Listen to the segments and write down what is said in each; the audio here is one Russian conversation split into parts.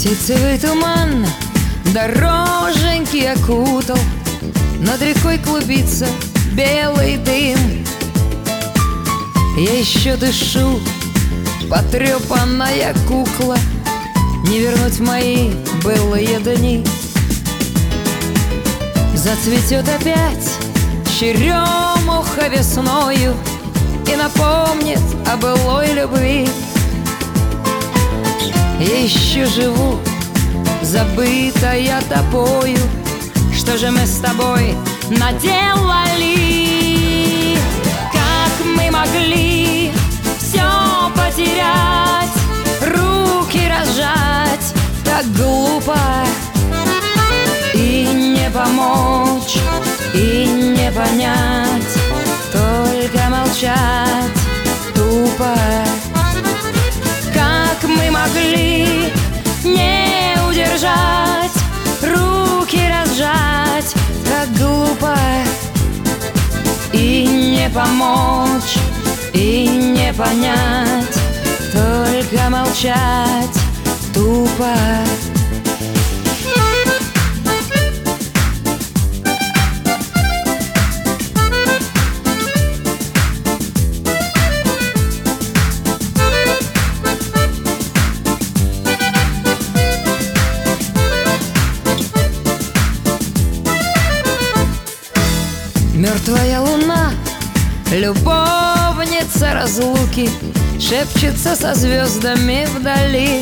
Ситцевый туман дороженьки окутал, над рекой клубится белый дым. Я еще дышу, потрепанная кукла, не вернуть мои былые дни. Зацветет опять черемуха весною и напомнит о былой любви. Я еще живу, забытая тобою. Что же мы с тобой наделали? Как мы могли все потерять, руки разжать так глупо, и не помочь, и не понять, только молчать тупо. Как мы могли не удержать, руки разжать так глупо, и не помочь, и не понять, только молчать тупо. Мертвая луна, любовница разлуки, шепчется со звездами вдали.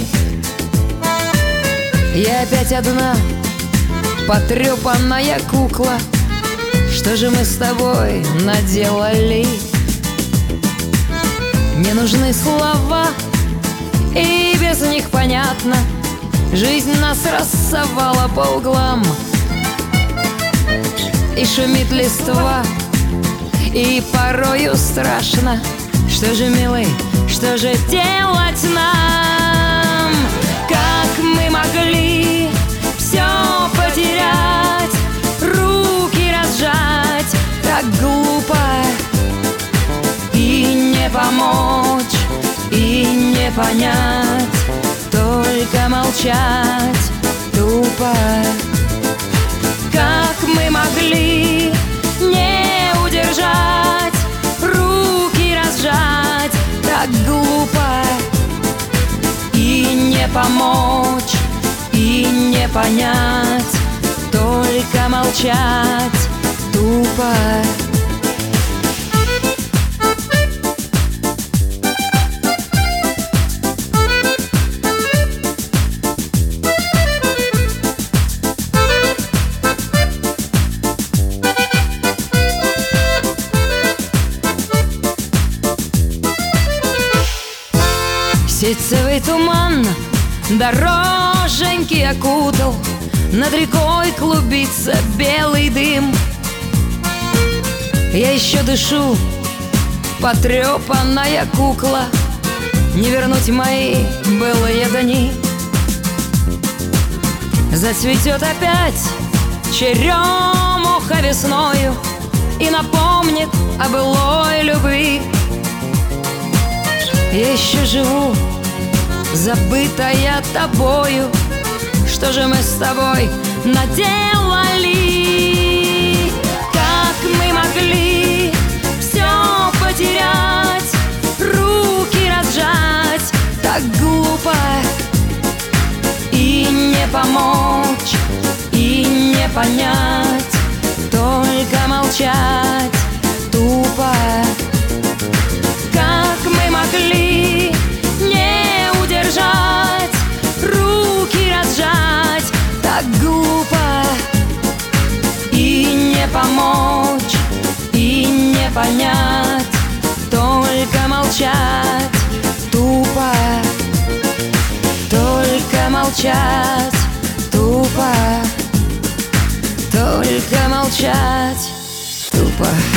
Я опять одна, потрепанная кукла. Что же мы с тобой наделали? Не нужны слова, и без них понятно. Жизнь нас рассовала по углам, и шумит листва, и порою страшно. Что же, милый, что же делать нам? Как мы могли все потерять, руки разжать так глупо, и не помочь, и не понять, только молчать тупо. Как мы могли не удержать, руки разжать так глупо, и не помочь, и не понять, только молчать тупо. Ситцевый туман дороженьки окутал, над рекой клубится белый дым. Я еще дышу, потрепанная кукла, не вернуть мои былые дни. Зацветет опять черемуха весною и напомнит о былой любви. Я еще живу, забытая тобою. Что же мы с тобой наделали? Как мы могли все потерять, руки разжать так глупо, и не помочь, и не понять, только молчать тупо. Как мы могли не удержать, руки разжать так глупо, и не помочь, и не понять, только молчать тупо, только молчать тупо, только молчать тупо.